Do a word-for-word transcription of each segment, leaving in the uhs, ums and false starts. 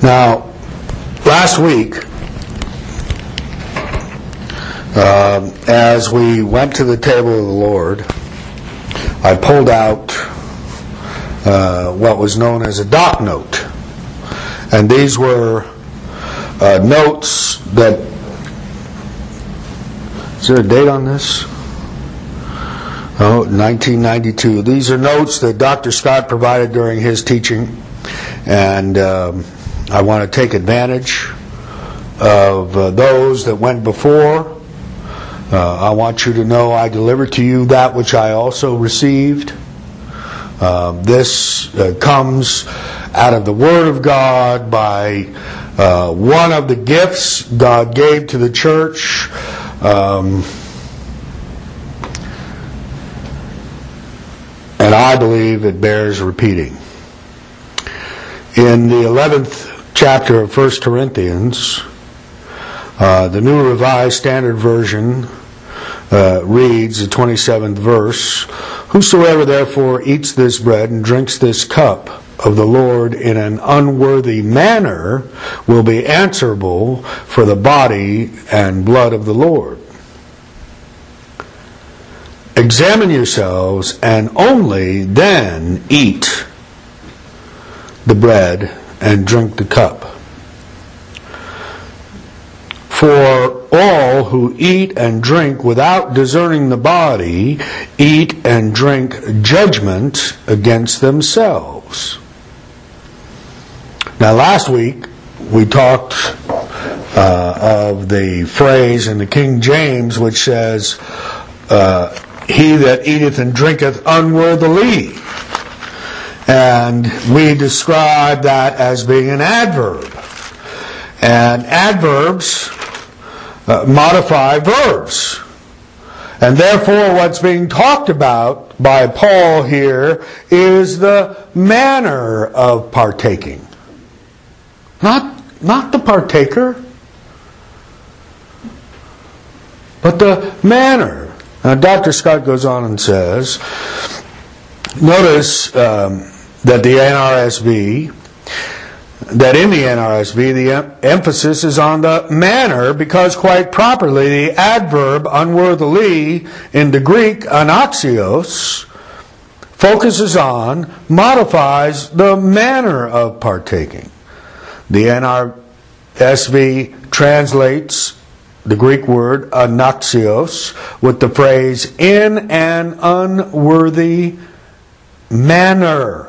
Now, last week, uh, as we went to the table of the Lord, I pulled out uh, what was known as a doc note. And these were uh, notes that... Is there a date on this? Oh, nineteen ninety-two. These are notes that Doctor Scott provided during his teaching. And um, I want to take advantage of uh, those that went before. Uh, I want you to know I delivered to you that which I also received. Uh, this uh, comes out of the Word of God by uh, one of the gifts God gave to the church. Um, and I believe it bears repeating. In the eleventh chapter of First Corinthians, uh, the New Revised Standard Version uh, reads, the twenty-seventh verse, "Whosoever therefore eats this bread and drinks this cup of the Lord in an unworthy manner will be answerable for the body and blood of the Lord. Examine yourselves, and only then eat the bread and drink the cup. For all who eat and drink without discerning the body eat and drink judgment against themselves." Now, last week we talked uh, of the phrase in the King James which says, uh, "He that eateth and drinketh unworthily." And we describe that as being an adverb. And adverbs uh, modify verbs. And therefore what's being talked about by Paul here is the manner of partaking. Not, not the partaker, but the manner. Now, Doctor Scott goes on and says, notice um, that the N R S V, that in the N R S V, the em- emphasis is on the manner, because quite properly the adverb unworthily in the Greek anaxios focuses on, modifies the manner of partaking. The N R S V translates the Greek word anaxios with the phrase "in an unworthy manner."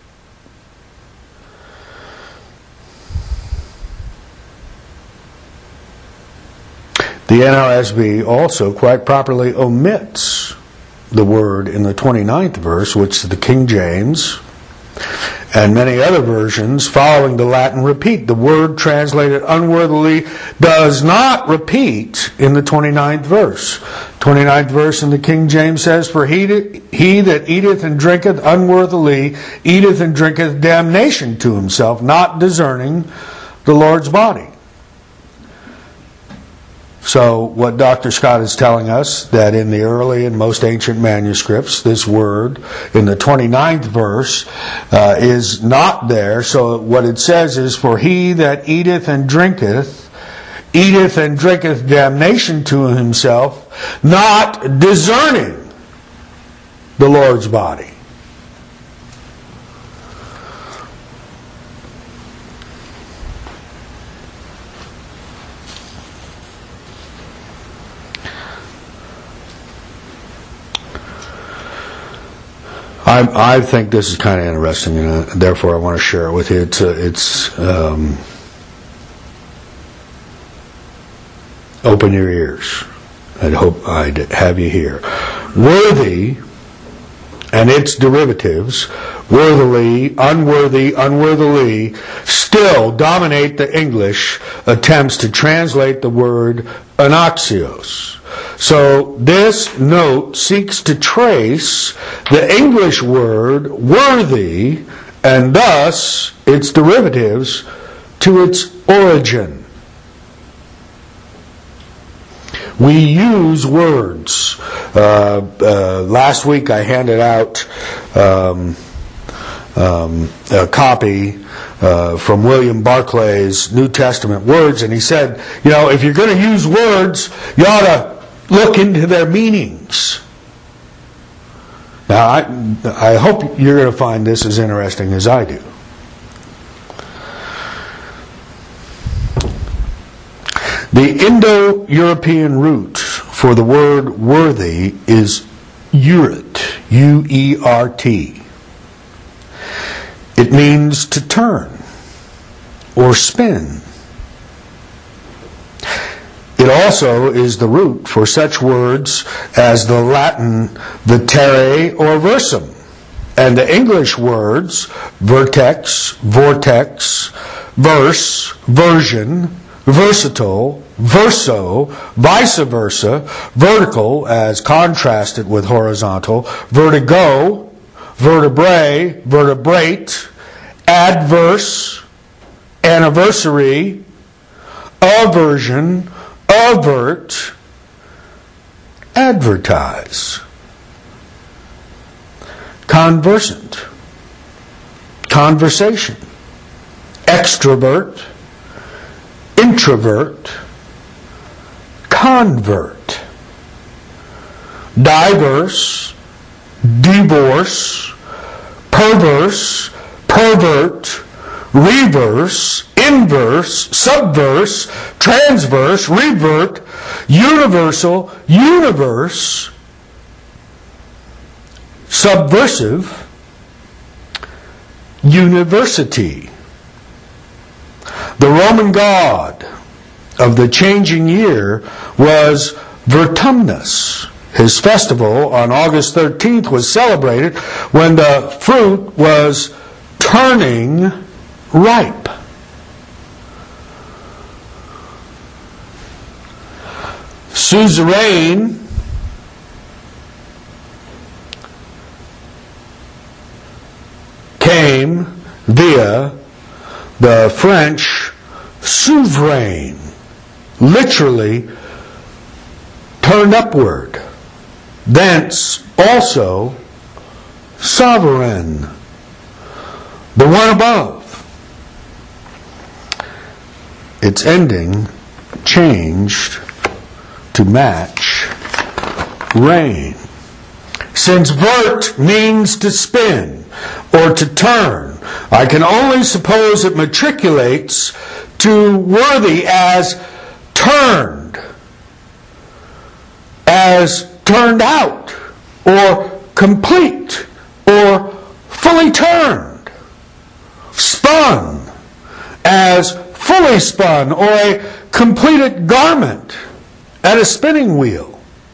The N R S V also quite properly omits the word in the twenty-ninth verse, which the King James and many other versions following the Latin repeat. The word translated unworthily does not repeat in the twenty-ninth verse. twenty-ninth verse in the King James says, "For he that, he that eateth and drinketh unworthily eateth and drinketh damnation to himself, not discerning the Lord's body." So what Doctor Scott is telling us, that in the early and most ancient manuscripts, this word in the twenty-ninth verse uh, is not there. So what it says is, "For he that eateth and drinketh, eateth and drinketh damnation to himself, not discerning the Lord's body." I, I think this is kind of interesting, and therefore I want to share it with you. It's, uh, it's um, open your ears. I hope I'd have you here. Worthy and its derivatives, worthily, unworthy, unworthily, still dominate the English attempts to translate the word anaxios. So this note seeks to trace the English word worthy and thus its derivatives to its origin. We use words. Uh, uh, last week I handed out um, um, a copy uh, from William Barclay's New Testament Words, and he said, you know, if you're going to use words, you ought to look into their meanings. Now, I, I hope you're going to find this as interesting as I do. The Indo-European root for the word worthy is uert, U E R T. It means to turn or spin. It also is the root for such words as the Latin vitere or versum, and the English words vertex, vortex, verse, version, versatile, verso, vice versa, vertical as contrasted with horizontal, vertigo, vertebrae, vertebrate, adverse, anniversary, aversion, avert, advertise. Conversant, conversation, extrovert, introvert, convert, diverse, divorce, perverse, pervert, reverse, inverse, subverse, transverse, revert, universal, universe, subversive, university. The Roman god of the changing year was Vertumnus. His festival on August thirteenth was celebrated when the fruit was turning ripe. Suzerain came via the French souverain, literally turned upward. Thence also sovereign, the one above. Its ending changed to match reign. Since vert means to spin or to turn, I can only suppose it matriculates to worthy as turned, as turned out, or complete, or fully turned, spun, as fully spun, or a completed garment at a spinning wheel.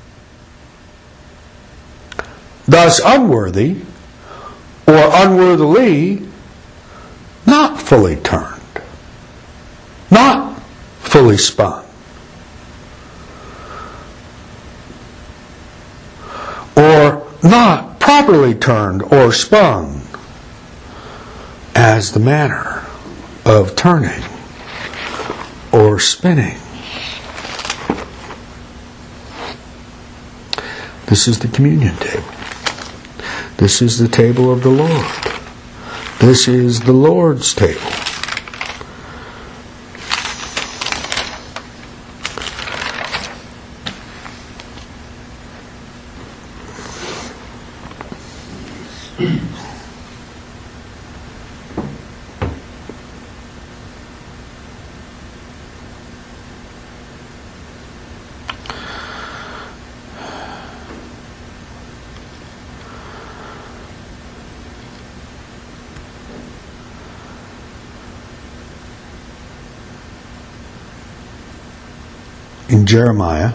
Thus unworthy, or unworthily, not fully turned, not fully spun, or not properly turned or spun, as the manner of turning or spinning. This is the communion table. This is the table of the Lord. This is the Lord's table. In Jeremiah,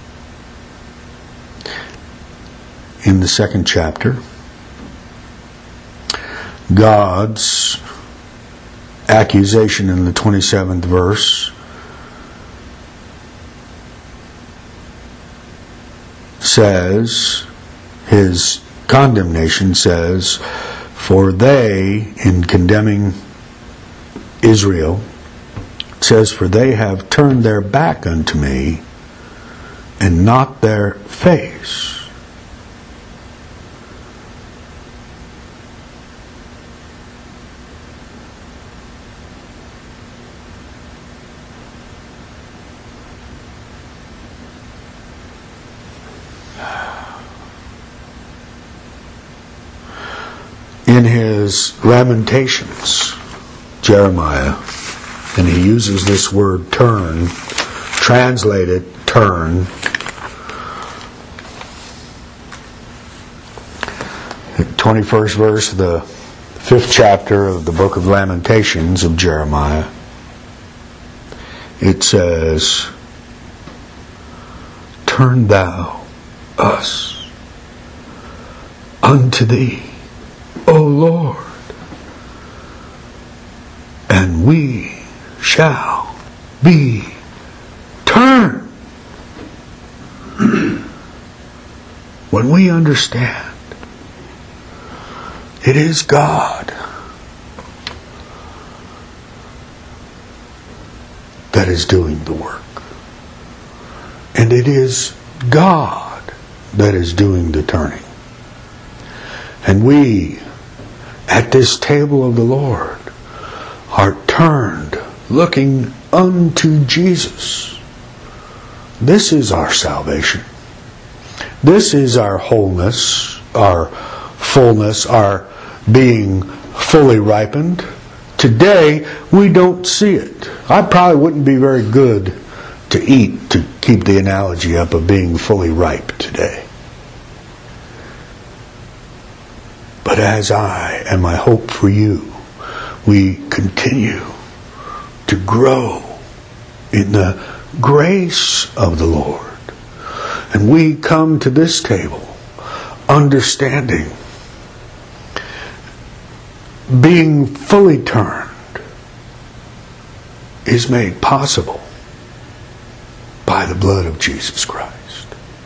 in the second chapter, God's accusation in the twenty-seventh verse says, his condemnation says, for they, in condemning Israel, says, for they have turned their back unto me and not their face. his Lamentations, Jeremiah, and he uses this word turn, translated turn. twenty-first verse of the fifth chapter of the book of Lamentations of Jeremiah. It says, "Turn thou us unto thee, O Lord, and we shall be turned." When we understand it is God that is doing the work, and it is God that is doing the turning, and we at this table of the Lord are turned looking unto Jesus. This is our salvation. This is our wholeness, our fullness, our being fully ripened. Today, we don't see it. I probably wouldn't be very good to eat to keep the analogy up of being fully ripe today. But as I and my hope for you, we continue to grow in the grace of the Lord. And we come to this table understanding being fully turned is made possible by the blood of Jesus Christ.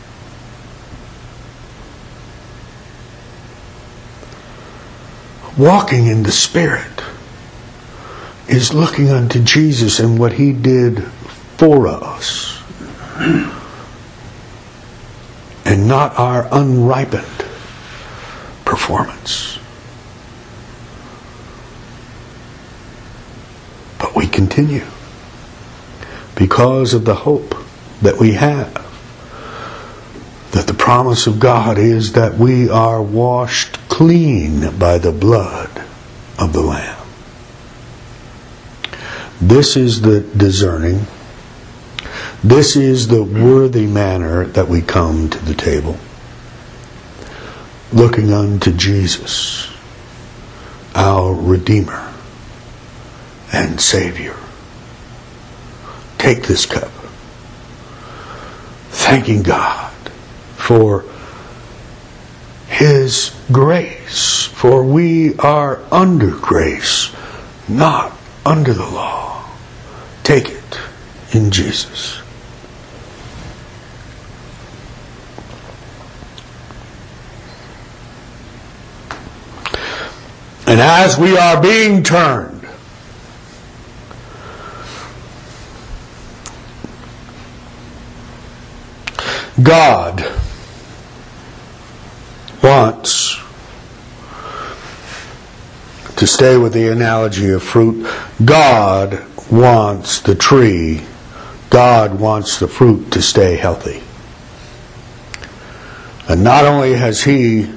Walking in the Spirit is looking unto Jesus and what He did for us, and not our unripened performance. But we continue because of the hope that we have, that the promise of God is that we are washed clean by the blood of the Lamb. This is the discerning. This is the worthy manner that we come to the table, looking unto Jesus, our Redeemer and Savior. Take this cup, thanking God for His grace, for we are under grace, not under the law. Take it in Jesus. And as we are being turned, God wants, to stay with the analogy of fruit, God wants the tree, God wants the fruit to stay healthy. And not only has He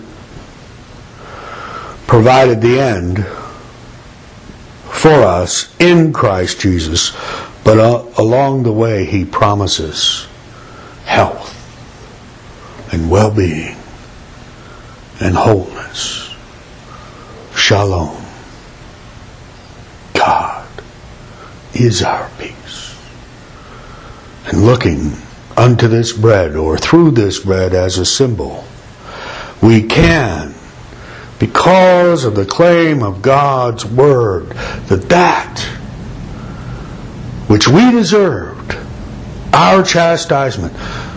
provided the end for us in Christ Jesus, but uh, along the way He promises health and well-being and wholeness. Shalom. God is our peace. And looking unto this bread, or through this bread as a symbol, we can, because of the claim of God's Word, that that which we deserved, our chastisement,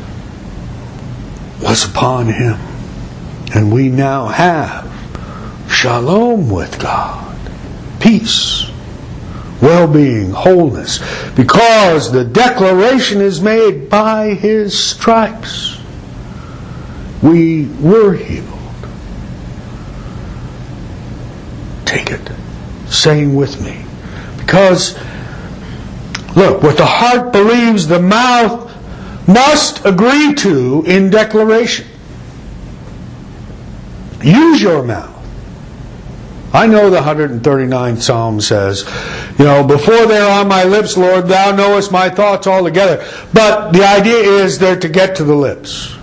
was upon Him. And we now have shalom with God, peace, well-being, wholeness, because the declaration is made by His stripes. We were healed. Take it, saying with me. Because, look, what the heart believes, the mouth must agree to in declaration. Use your mouth. I know the one hundred thirty-ninth Psalm says, you know, before they're on my lips, Lord, thou knowest my thoughts altogether. But the idea is they're to get to the lips.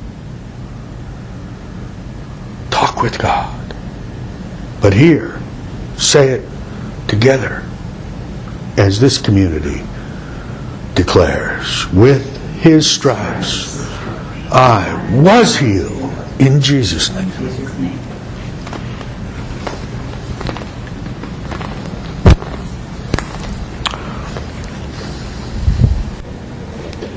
Talk with God. But here, say it together, as this community declares, with His stripes I was healed in Jesus' name.